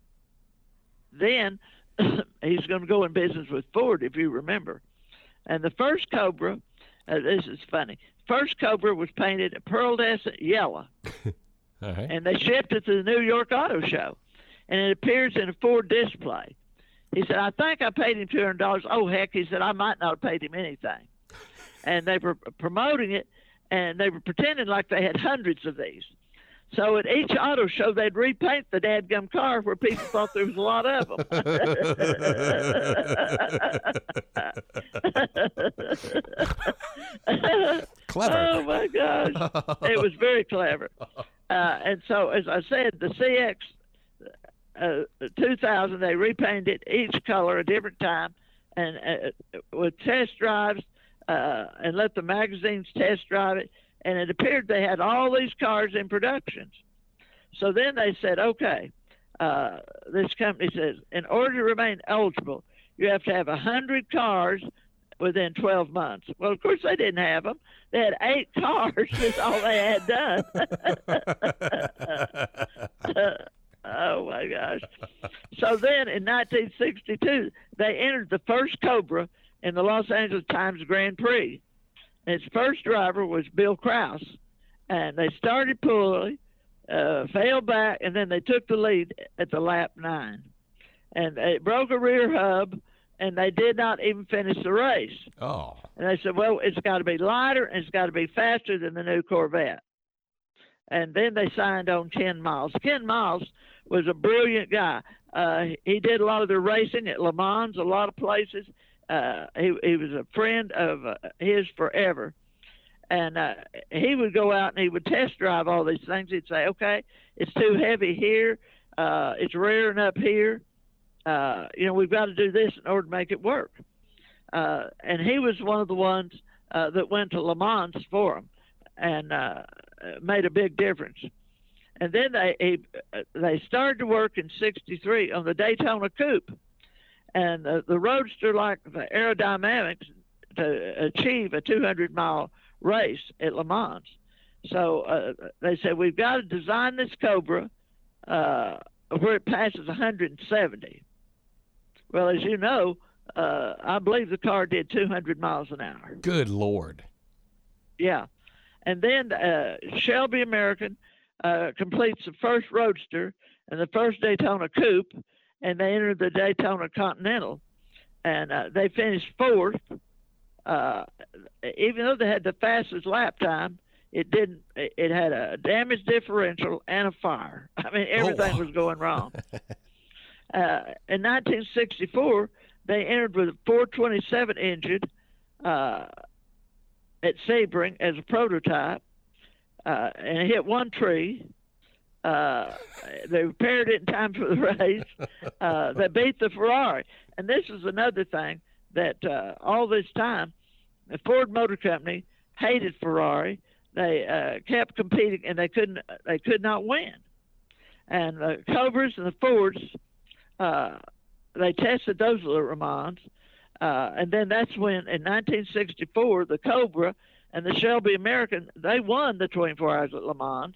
then he's going to go in business with Ford, if you remember. And the first Cobra, this is funny, first Cobra was painted a pearlescent yellow. All right. And they shipped it to the New York Auto Show. And it appears in a Ford display. He said, I think I paid him $200. Oh, heck, he said, I might not have paid him anything. And they were promoting it, and they were pretending like they had hundreds of these. So at each auto show, they'd repaint the dadgum car where people thought there was a lot of them. Clever. Oh, my gosh. It was very clever. And so, as I said, the CX 2000, they repainted each color a different time, and with test drives, and let the magazines test drive it. And it appeared they had all these cars in production. So then they said, okay, this company says, in order to remain eligible, you have to have 100 cars within 12 months. Well, of course, they didn't have them. They had 8 cars. That's all they had done. Oh, my gosh. So then in 1962, they entered the first Cobra in the Los Angeles Times Grand Prix. Its first driver was Bill Krause, and they started poorly, failed back, and then they took the lead at the lap 9. And it broke a rear hub, and they did not even finish the race. Oh. And they said, well, it's got to be lighter, and it's got to be faster than the new Corvette. And then they signed on Ken Miles. Ken Miles was a brilliant guy. He did a lot of the racing at Le Mans, a lot of places. He was a friend of his forever. And he would go out and he would test drive all these things. He'd say, okay, it's too heavy here. It's rearing up here. We've got to do this in order to make it work. And he was one of the ones that went to Le Mans for him and made a big difference. And then they started to work in '63 on the Daytona Coupe. And the Roadster liked the aerodynamics to achieve a 200-mile race at Le Mans. So they said, we've got to design this Cobra where it passes 170. Well, as you know, I believe the car did 200 miles an hour. Good Lord. Yeah. And then Shelby American completes the first Roadster and the first Daytona Coupe, and they entered the Daytona Continental, and they finished fourth. Even though they had the fastest lap time, it didn't. It had a damage differential and a fire. I mean, everything was going wrong. In 1964, they entered with a 427 engine at Sebring as a prototype, and it hit one tree. They repaired it in time for the race. They beat the Ferrari. And this is another thing that all this time, the Ford Motor Company hated Ferrari. They kept competing, and they could not win. And the Cobras and the Fords, they tested those at Le Mans. And then that's when, in 1964, the Cobra and the Shelby American, they won the 24 Hours at Le Mans.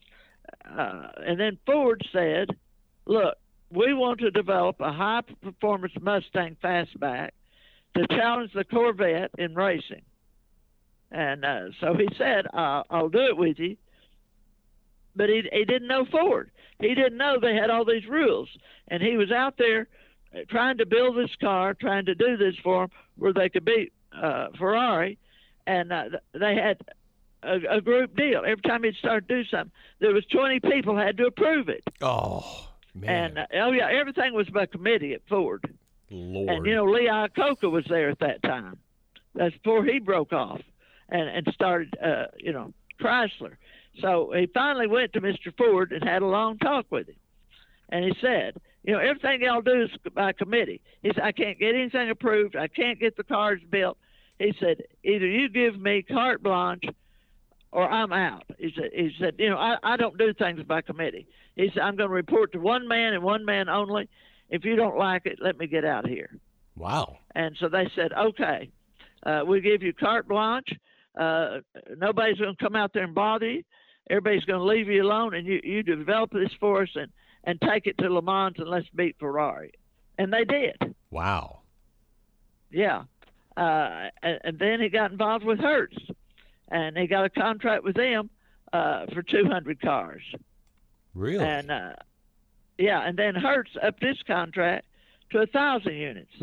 And then Ford said, look, we want to develop a high-performance Mustang fastback to challenge the Corvette in racing. And so he said, I'll do it with you. But he didn't know Ford. He didn't know they had all these rules. And he was out there trying to build this car, trying to do this for them where they could beat Ferrari. And they had a group deal. Every time he'd start to do something, there was 20 people had to approve it. Oh, man. And, everything was by committee at Ford. Lord. And, Lee Iacocca was there at that time. That's before he broke off and started, Chrysler. So he finally went to Mr. Ford and had a long talk with him. And he said, everything y'all do is by committee. He said, I can't get anything approved. I can't get the cars built. He said, either you give me carte blanche or I'm out. He said, I don't do things by committee. He said, I'm going to report to one man and one man only. If you don't like it, let me get out of here. Wow. And so they said, okay, we give you carte blanche. Nobody's going to come out there and bother you. Everybody's going to leave you alone, and you develop this for us and take it to Le Mans and let's beat Ferrari. And they did. Wow. Yeah. And then he got involved with Hertz, and he got a contract with them for 200 cars. Really? And and then Hertz upped his contract to 1,000 units.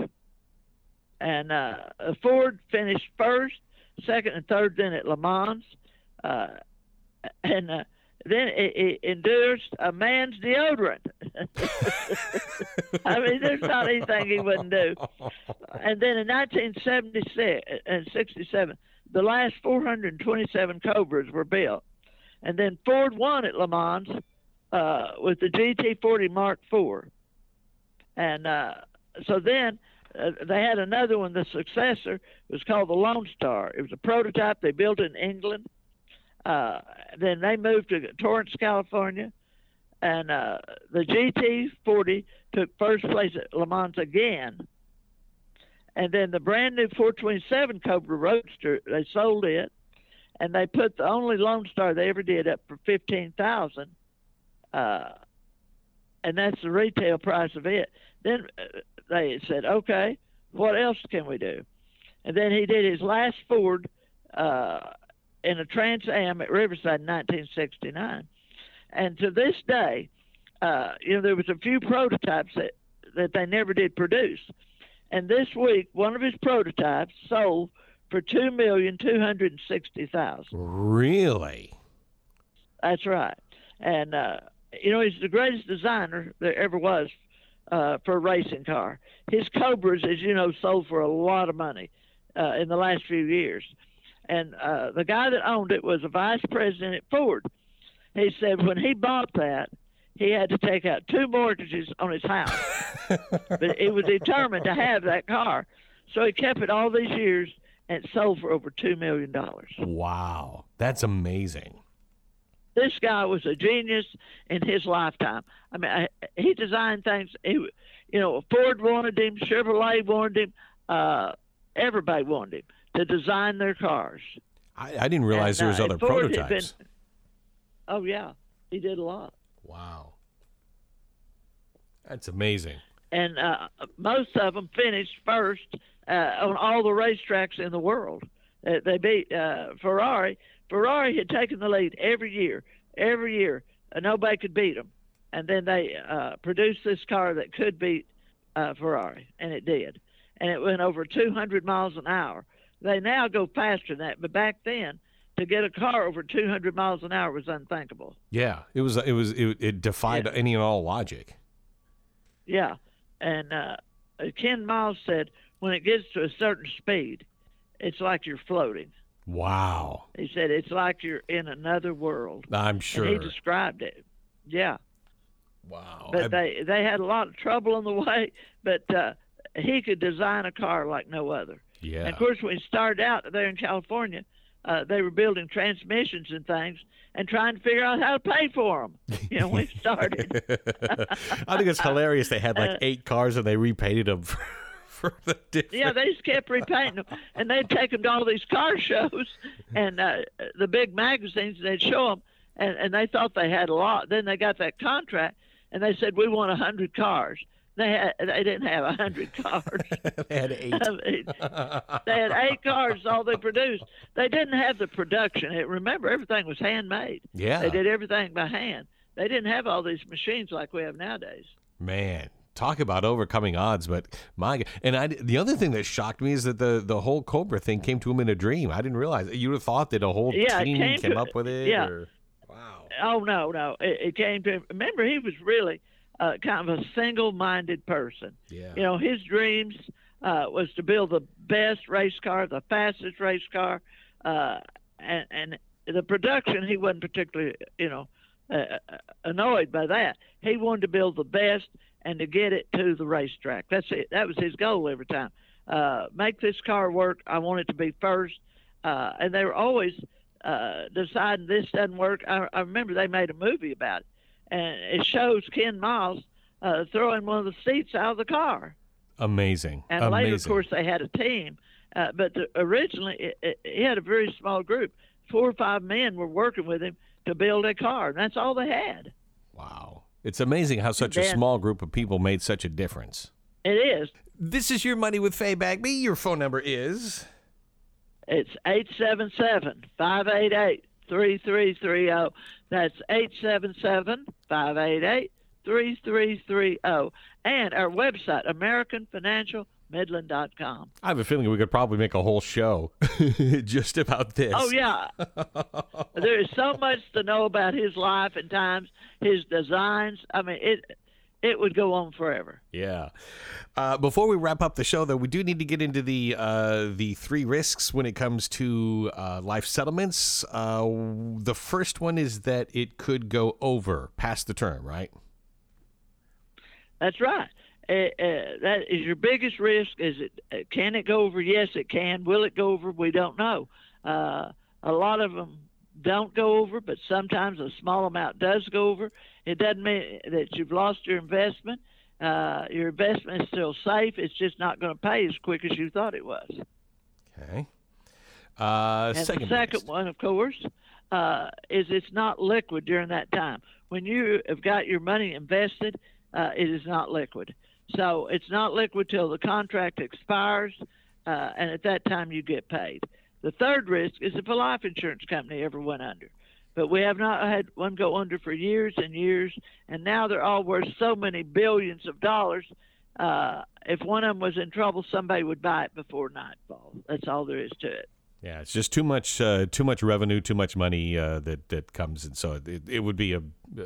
And Ford finished first, second, and third then at Le Mans. And then it endorsed a man's deodorant. I mean, there's not anything he wouldn't do. And then in 1976 and 67, the last 427 Cobras were built. And then Ford won at Le Mans with the GT40 Mark IV. And so then they had another one, the successor, was called the Lone Star. It was a prototype. They built it in England. Then they moved to Torrance, California, and the GT40 took first place at Le Mans again. And then the brand new 427 Cobra Roadster, they sold it, and they put the only Lone Star they ever did up for $15,000, and that's the retail price of it. Then they said, okay, what else can we do? And then he did his last Ford in a Trans Am at Riverside in 1969. And to this day, there was a few prototypes that they never did produce. And this week, one of his prototypes sold for $2,260,000. Really? That's right. And, he's the greatest designer there ever was for a racing car. His Cobras, as you know, sold for a lot of money in the last few years. And the guy that owned it was a vice president at Ford. He said when he bought that, he had to take out 2 mortgages on his house. But he was determined to have that car. So he kept it all these years and it sold for over $2 million. Wow. That's amazing. This guy was a genius in his lifetime. I mean, he designed things. Ford wanted him, Chevrolet wanted him, everybody wanted him to design their cars. I didn't realize there was other Ford prototypes. Oh, yeah. He did a lot. Wow. That's amazing. And most of them finished first on all the racetracks in the world. They beat Ferrari. Ferrari had taken the lead every year. Nobody could beat them. And then they produced this car that could beat Ferrari, and it did. And it went over 200 miles an hour. They now go faster than that, but back then, to get a car over 200 miles an hour was unthinkable. Yeah, it defied any and all logic. Yeah, and Ken Miles said when it gets to a certain speed, it's like you're floating. Wow. He said it's like you're in another world. I'm sure. And he described it. Yeah. Wow. But they had a lot of trouble on the way, but he could design a car like no other. Yeah. And of course, when he started out there in California, they were building transmissions and things and trying to figure out how to pay for them. You know, when he started. I think it's hilarious. They had like 8 cars and they repainted them for the different. Yeah, they just kept repainting them. And they'd take them to all these car shows and the big magazines, they'd show them. And they thought they had a lot. Then they got that contract, and they said, we want 100 cars. They didn't have 100 cars. They had 8. They had 8 cars, all they produced. They didn't have the production. Remember, everything was handmade. Yeah. They did everything by hand. They didn't have all these machines like we have nowadays. Man, talk about overcoming odds. But my God. And the other thing that shocked me is that the whole Cobra thing came to him in a dream. I didn't realize. You would have thought that a whole team came up with it? Yeah. Wow. Oh, no. It came to him. Remember, he was really kind of a single-minded person. Yeah. You know, his dreams was to build the best race car, the fastest race car, and the production, he wasn't particularly, annoyed by that. He wanted to build the best and to get it to the racetrack. That's it. That was his goal every time. Make this car work. I want it to be first. And they were always deciding this doesn't work. I remember they made a movie about it, and it shows Ken Miles throwing one of the seats out of the car. Amazing. And later, of course, they had a team. But originally, he had a very small group. 4 or 5 men were working with him to build a car, and that's all they had. Wow. It's amazing how such a small group of people made such a difference. It is. This is Your Money with Faye Bagby. Your phone number is? It's 877-588-3330. That's 877-588-3330. And our website, AmericanFinancialMidland.com. I have a feeling we could probably make a whole show just about this. Oh, yeah. There is so much to know about his life and times, his designs. I mean, it would go on forever. Yeah. Before we wrap up the show, though, we do need to get into the 3 risks when it comes to life settlements. The first one is that it could go over past the term, right? That's right. That is your biggest risk. Can it go over? Yes, it can. Will it go over? We don't know. A lot of them don't go over, but sometimes a small amount does go over. It doesn't mean that you've lost your investment. Your investment is still safe. It's just not going to pay as quick as you thought it was. Okay. And the second one, of course, is it's not liquid during that time. When you have got your money invested, it is not liquid. So it's not liquid till the contract expires, and at that time you get paid. The third risk is if a life insurance company ever went under. But we have not had one go under for years and years, and now they're all worth so many billions of dollars. If one of them was in trouble, somebody would buy it before nightfall. That's all there is to it. Yeah, it's just too much revenue, too much money that comes, and so it would be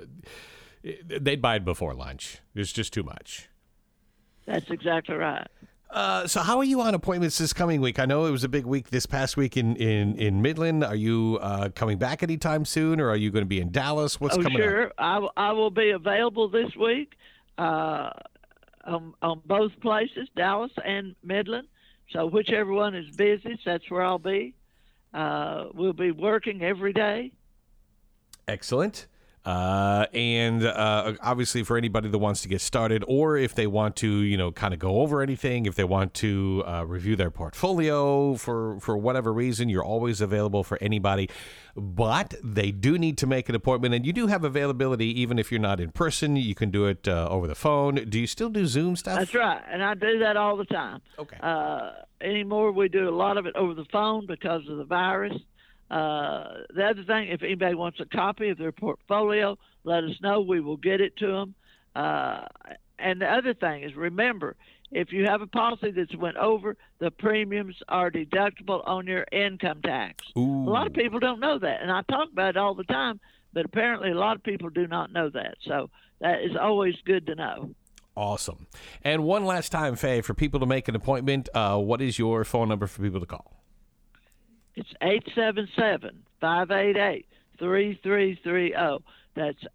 they'd buy it before lunch. It's just too much. That's exactly right. So how are you on appointments this coming week? I know it was a big week this past week in Midland. Are you coming back anytime soon, or are you going to be in Dallas? What's coming sure. up? I will be available this week on both places, Dallas and Midland. So whichever one is busy, that's where I'll be. We'll be working every day. Excellent. And obviously for anybody that wants to get started, or if they want to, kind of go over anything, if they want to review their portfolio for whatever reason, you're always available for anybody. But they do need to make an appointment, and you do have availability even if you're not in person. You can do it over the phone. Do you still do Zoom stuff? That's right, and I do that all the time. Okay. Anymore, we do a lot of it over the phone because of the virus. The other thing, if anybody wants a copy of their portfolio, let us know. We will get it to them. And the other thing is, remember, if you have a policy that's went over, the premiums are deductible on your income tax. Ooh. A lot of people don't know that, and I talk about it all the time, but apparently a lot of people do not know that. So that is always good to know. Awesome. And one last time, Faye, for people to make an appointment, what is your phone number for people to call? It's 877-588-3330. That's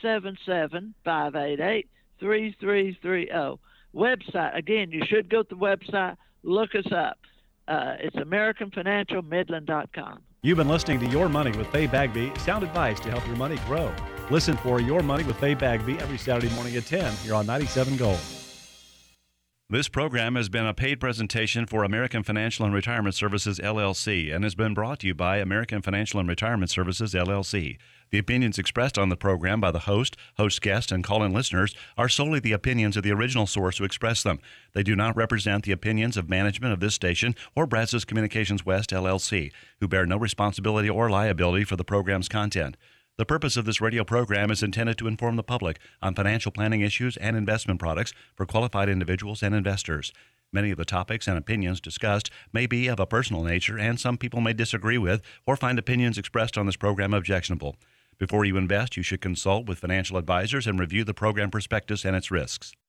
877-588-3330. Website, again, you should go to the website, look us up. It's AmericanFinancialMidland.com. You've been listening to Your Money with Faye Bagby, sound advice to help your money grow. Listen for Your Money with Faye Bagby every Saturday morning at 10 here on 97 Gold. This program has been a paid presentation for American Financial and Retirement Services, LLC, and has been brought to you by American Financial and Retirement Services, LLC. The opinions expressed on the program by the host guest, and call-in listeners are solely the opinions of the original source who expressed them. They do not represent the opinions of management of this station or Brazos Communications West, LLC, who bear no responsibility or liability for the program's content. The purpose of this radio program is intended to inform the public on financial planning issues and investment products for qualified individuals and investors. Many of the topics and opinions discussed may be of a personal nature, and some people may disagree with or find opinions expressed on this program objectionable. Before you invest, you should consult with financial advisors and review the program prospectus and its risks.